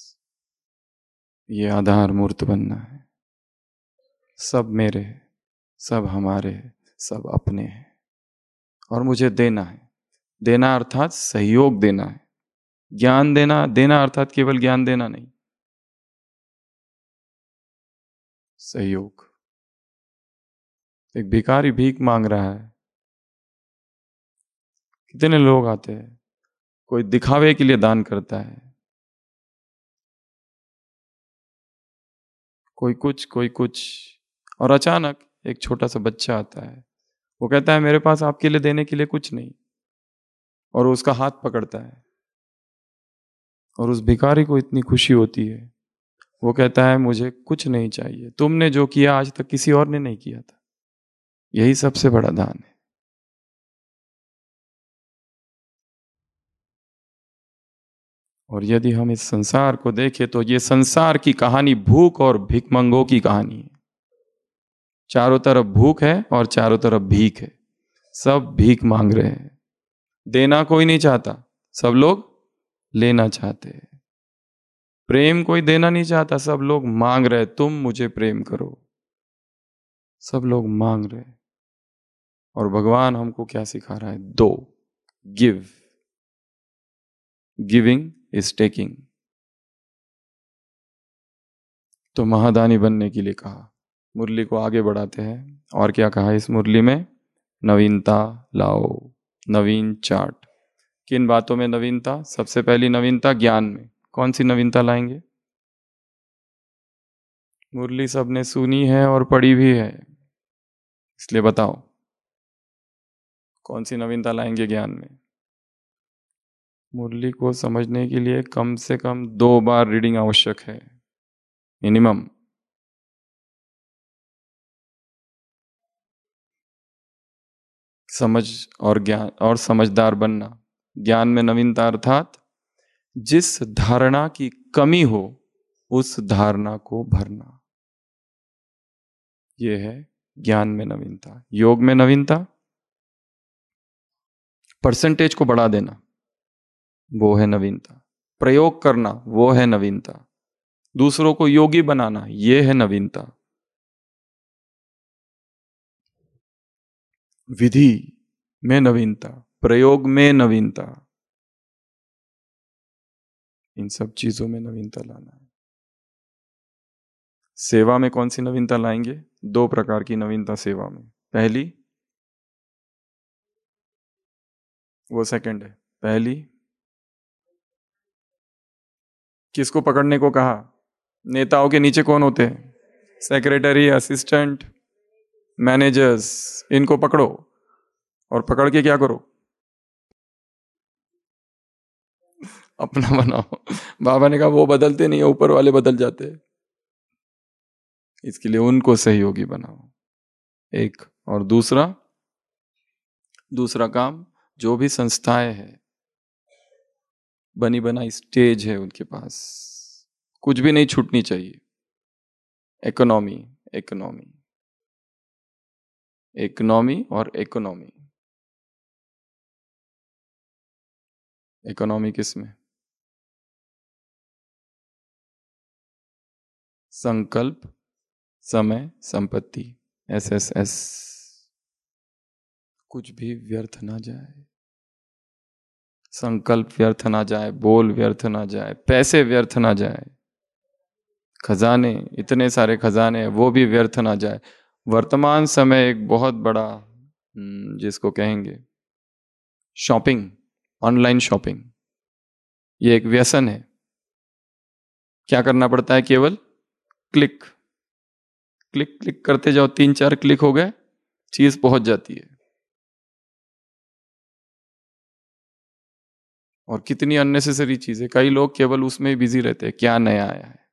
ये आधार मूर्त बनना है। सब मेरे है, सब हमारे है, सब अपने हैं, और मुझे देना है। देना अर्थात सहयोग देना है। ज्ञान देना, देना अर्थात केवल ज्ञान देना नहीं, सहयोग। एक भिखारी भीख मांग रहा है, कितने लोग आते हैं, कोई दिखावे के लिए दान करता है, कोई कुछ कोई कुछ, और अचानक एक छोटा सा बच्चा आता है, वो कहता है मेरे पास आपके लिए देने के लिए कुछ नहीं, और उसका हाथ पकड़ता है, और उस भिखारी को इतनी खुशी होती है, वो कहता है मुझे कुछ नहीं चाहिए, तुमने जो किया आज तक किसी और ने नहीं किया था। यही सबसे बड़ा दान है। और यदि हम इस संसार को देखें तो ये संसार की कहानी भूख और भिखमंगों की कहानी है। चारों तरफ भूख है और चारों तरफ भीख है, सब भीख मांग रहे हैं। देना कोई नहीं चाहता, सब लोग लेना चाहते हैं। प्रेम कोई देना नहीं चाहता, सब लोग मांग रहे, तुम मुझे प्रेम करो। सब लोग मांग रहे। और भगवान हमको क्या सिखा रहा है? दो, गिव। Giving is taking. तो महादानी बनने के लिए कहा। मुरली को आगे बढ़ाते हैं, और क्या कहा इस मुरली में? नवीनता लाओ, नवीन चार्ट। किन बातों में नवीनता? सबसे पहली नवीनता ज्ञान में। कौन सी नवीनता लाएंगे? मुरली सबने सुनी है और पढ़ी भी है, इसलिए बताओ कौन सी नवीनता लाएंगे ज्ञान में? मुरली को समझने के लिए कम से कम दो बार रीडिंग आवश्यक है, मिनिमम। समझ और ज्ञान और समझदार बनना। ज्ञान में नवीनता अर्थात जिस धारणा की कमी हो उस धारणा को भरना, यह है ज्ञान में नवीनता। योग में नवीनता परसेंटेज को बढ़ा देना, वो है नवीनता। प्रयोग करना, वो है नवीनता। दूसरों को योगी बनाना, ये है नवीनता। विधि में नवीनता, प्रयोग में नवीनता, इन सब चीजों में नवीनता लाना है। सेवा में कौन सी नवीनता लाएंगे? दो प्रकार की नवीनता सेवा में। पहली, वो सेकंड है। पहली, किसको पकड़ने को कहा? नेताओं के नीचे कौन होते हैं? Secretary, assistant, managers. इनको पकड़ो, और पकड़ के क्या करो? अपना बनाओ। बाबा ने कहा वो बदलते नहीं है, ऊपर वाले बदल जाते हैं, इसके लिए उनको सहयोगी बनाओ। एक। और दूसरा, दूसरा काम, जो भी संस्थाएं हैं, बनी बनाई स्टेज है उनके पास, कुछ भी नहीं छूटनी चाहिए। इकोनॉमी, इकोनॉमी, इकोनॉमी और इकोनॉमी। इकोनॉमी किसमें? संकल्प, समय, संपत्ति, एस एस एस। कुछ भी व्यर्थ ना जाए, संकल्प व्यर्थ ना जाए, बोल व्यर्थ ना जाए, पैसे व्यर्थ ना जाए, खजाने, इतने सारे खजाने हैं, वो भी व्यर्थ ना जाए। वर्तमान समय एक बहुत बड़ा, हम्म, जिसको कहेंगे शॉपिंग, ऑनलाइन शॉपिंग, ये एक व्यसन है। क्या करना पड़ता है? केवल क्लिक क्लिक क्लिक करते जाओ, तीन चार क्लिक हो गए, चीज पहुंच जाती है। और कितनी अननेसेसरी चीजें, कई लोग केवल उसमें ही बिजी रहते हैं, क्या नया आया है।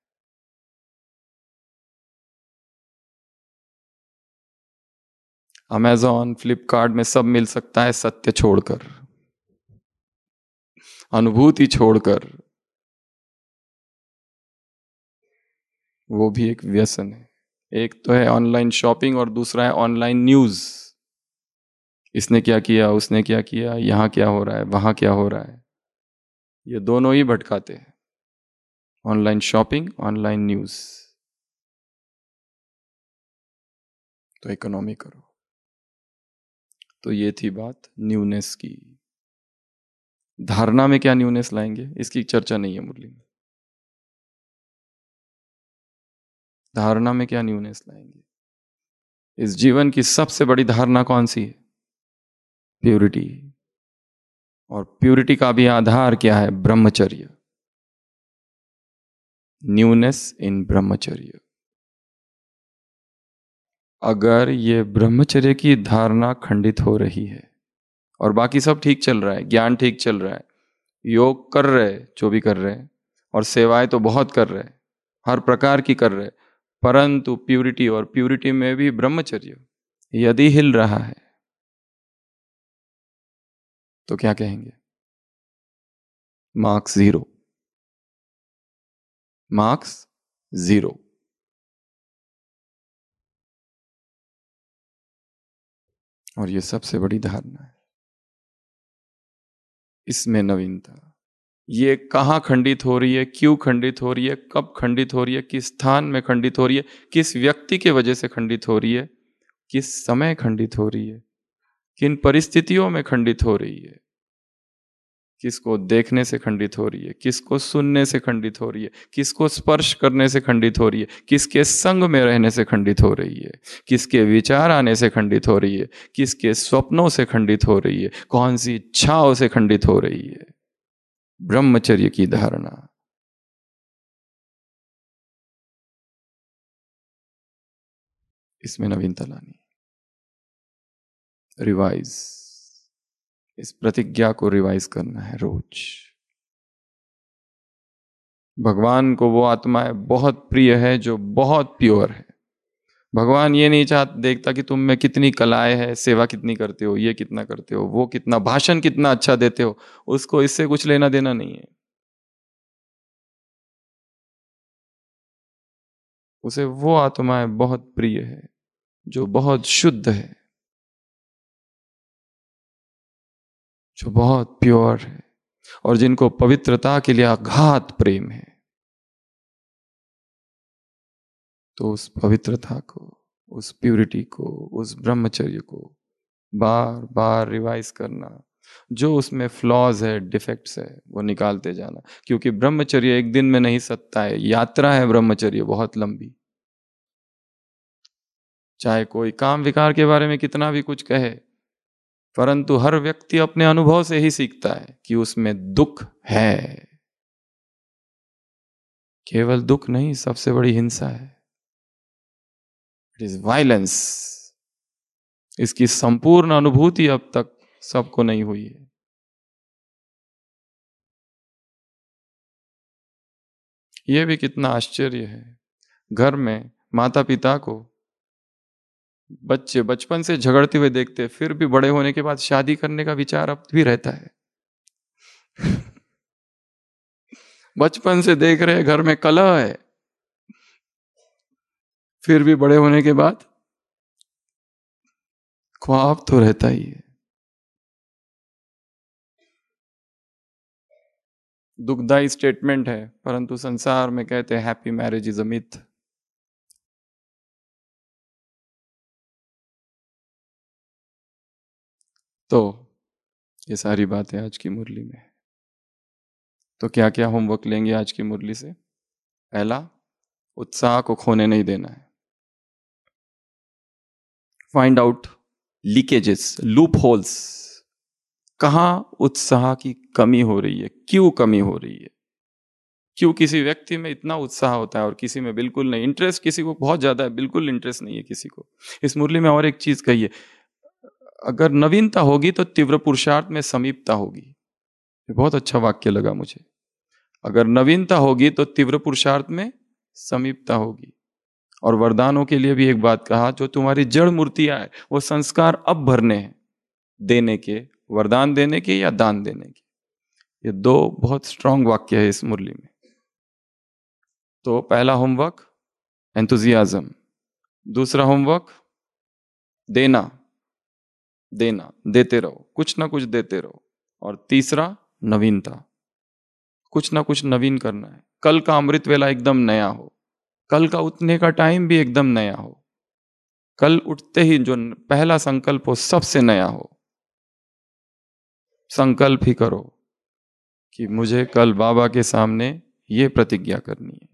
अमेजॉन, फ्लिपकार्ट में सब मिल सकता है, सत्य छोड़कर। अनुभूति छोड़कर, वो भी एक व्यसन है। एक तो है ऑनलाइन शॉपिंग और दूसरा है ऑनलाइन न्यूज। इसने क्या किया, उसने क्या किया, यहां क्या हो रहा है, वहां क्या हो रहा है, ये दोनों ही भटकाते हैं। Online shopping, online news. तो इकोनॉमी करो। तो ये थी बात न्यूनेस की। धारणा में क्या न्यूनेस लाएंगे, इसकी चर्चा नहीं है मुरली में। धारणा में क्या न्यूनेस लाएंगे? इस जीवन की सबसे बड़ी धारणा कौन सी है? प्यूरिटी। और प्यूरिटी का भी आधार क्या है? ब्रह्मचर्य। न्यूनेस इन ब्रह्मचर्य। अगर ये ब्रह्मचर्य की धारणा खंडित हो रही है और बाकी सब ठीक चल रहा है, ज्ञान ठीक चल रहा है, योग कर रहे, जो भी कर रहे हैं, और सेवाएं तो बहुत कर रहे, हर प्रकार की कर रहे, परंतु प्यूरिटी और प्यूरिटी में भी ब्रह्मचर्य यदि हिल रहा है तो क्या कहेंगे? Marks zero. Marks zero. और ये सबसे बड़ी धारणा है। इसमें नवीनता। ये कहां खंडित हो रही है, क्यों खंडित हो रही है, कब खंडित हो रही है, किस स्थान में खंडित हो रही है, किस व्यक्ति के वजह से खंडित हो रही है, किस समय खंडित हो रही है, किन परिस्थितियों में खंडित हो रही है, किसको देखने से खंडित हो रही है, किसको सुनने से खंडित हो रही है, किसको स्पर्श करने से खंडित हो रही है, किसके संग में रहने से खंडित हो रही है, किसके विचार आने से खंडित हो रही है, किसके स्वप्नों से खंडित हो रही है, कौन सी इच्छाओं से खंडित हो रही है? ब्रह्मचर्य की धारणा। इसमें नवीनता लानी, रिवाइज। इस प्रतिज्ञा को रिवाइज करना है रोज। भगवान को वो आत्मा है बहुत प्रिय है जो बहुत प्योर है। भगवान ये नहीं चाहता, देखता कि तुम में कितनी कलाएं है, सेवा कितनी करते हो, ये कितना करते हो, वो कितना, भाषण कितना अच्छा देते हो, उसको इससे कुछ लेना देना नहीं है। उसे वो आत्माएं बहुत प्रिय है जो बहुत शुद्ध है, जो बहुत प्योर है, और जिनको पवित्रता के लिए अगाध प्रेम है। तो उस पवित्रता को, उस प्यूरिटी को, उस ब्रह्मचर्य को बार बार रिवाइज करना। जो उसमें फ्लॉज है, डिफेक्ट्स है, वो निकालते जाना। क्योंकि ब्रह्मचर्य एक दिन में नहीं सत्ता है, यात्रा है ब्रह्मचर्य बहुत लंबी। चाहे कोई काम विकार के बारे में कितना भी कुछ कहे, परंतु हर व्यक्ति अपने अनुभव से ही सीखता है कि उसमें दुख है। केवल दुख नहीं, सबसे बड़ी हिंसा है, इट इज वायलेंस। इसकी संपूर्ण अनुभूति अब तक सबको नहीं हुई है। यह भी कितना आश्चर्य है, घर में माता पिता को बच्चे बचपन से झगड़ते हुए देखते, फिर भी बड़े होने के बाद शादी करने का विचार अब भी रहता है। बचपन से देख रहे घर में कलह है, फिर भी बड़े होने के बाद ख्वाब तो रहता ही है। दुखदाई स्टेटमेंट है, परंतु संसार में कहते हैं happy marriage is a myth. तो ये सारी बातें आज की मुरली में। तो क्या क्या होमवर्क लेंगे आज की मुरली से? पहला, उत्साह को खोने नहीं देना है। Find out leakages, loopholes. कहां उत्साह की कमी हो रही है, क्यों कमी हो रही है, क्यों किसी व्यक्ति में इतना उत्साह होता है और किसी में बिल्कुल नहीं। इंटरेस्ट किसी को बहुत ज्यादा है, बिल्कुल इंटरेस्ट नहीं है किसी को। इस मुरली में और एक चीज कही है, अगर नवीनता होगी तो तीव्र पुरुषार्थ में समीपता होगी। ये बहुत अच्छा वाक्य लगा मुझे। अगर नवीनता होगी तो तीव्र पुरुषार्थ में समीपता होगी। और वरदानों के लिए भी एक बात कहा, जो तुम्हारी जड़ मूर्तियां है वो संस्कार अब भरने हैं, देने के, वरदान देने के या दान देने के। ये दो बहुत स्ट्रांग वाक्य है इस मुरली में। तो पहला होमवर्क एंथुजियाज्म, दूसरा होमवर्क देना, देना, देते रहो, कुछ ना कुछ देते रहो, और तीसरा नवीनता, कुछ ना कुछ नवीन करना है। कल का अमृत वेला एकदम नया हो, कल का उठने का टाइम भी एकदम नया हो, कल उठते ही जो पहला संकल्प हो सबसे नया हो। संकल्प ही करो कि मुझे कल बाबा के सामने ये प्रतिज्ञा करनी है,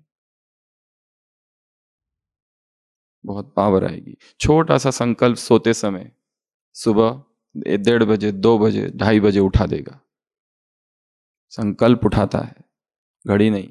बहुत पावर आएगी। छोटा सा संकल्प सोते समय सुबह डेढ़ बजे, दो बजे, ढाई बजे उठा देगा। संकल्प उठाता है, घड़ी नहीं,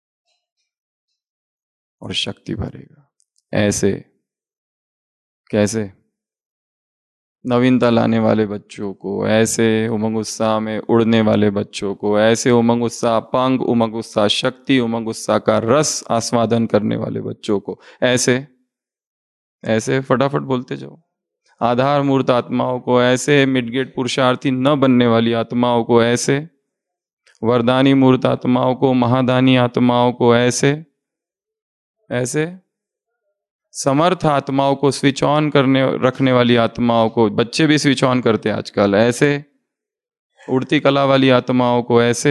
और शक्ति भरेगा। ऐसे कैसे? नवीनता लाने वाले बच्चों को, ऐसे उमंग उत्साह में उड़ने वाले बच्चों को, ऐसे उमंग उत्साह, अपांग उमंग उत्साह, शक्ति उमंग उत्साह का रस आस्वादन करने वाले बच्चों को, ऐसे ऐसे फटाफट बोलते जाओ। आधार मूर्त आत्माओं को ऐसे, मिडगेट पुरुषार्थी न बनने वाली आत्माओं को ऐसे, वरदानी मूर्त आत्माओं को, महादानी आत्माओं को ऐसे, ऐसे समर्थ आत्माओं को, स्विच ऑन करने रखने वाली आत्माओं को, बच्चे भी स्विच ऑन करते हैं आजकल, ऐसे उड़ती कला वाली आत्माओं को ऐसे,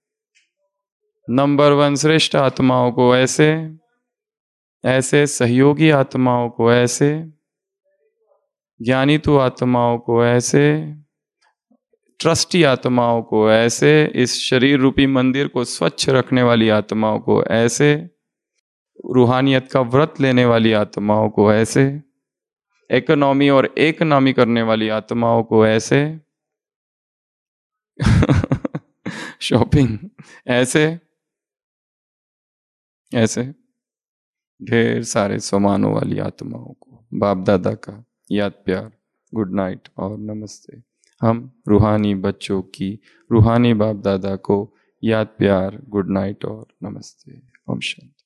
नंबर वन श्रेष्ठ आत्माओं को ऐसे, ऐसे सहयोगी आत्माओं को ऐसे, ज्ञानी तु आत्माओं को ऐसे, ट्रस्टी आत्माओं को ऐसे, इस शरीर रूपी मंदिर को स्वच्छ रखने वाली आत्माओं को ऐसे, रूहानियत का व्रत लेने वाली आत्माओं को ऐसे, इकोनॉमी और एकनॉमी करने वाली आत्माओं को ऐसे शॉपिंग ऐसे, ऐसे ढेर सारे सामानों वाली आत्माओं को बाप दादा का याद प्यार, गुड नाइट और नमस्ते। हम रूहानी बच्चों की, रूहानी बाप दादा को याद प्यार, गुड नाइट और नमस्ते। ओम शांति।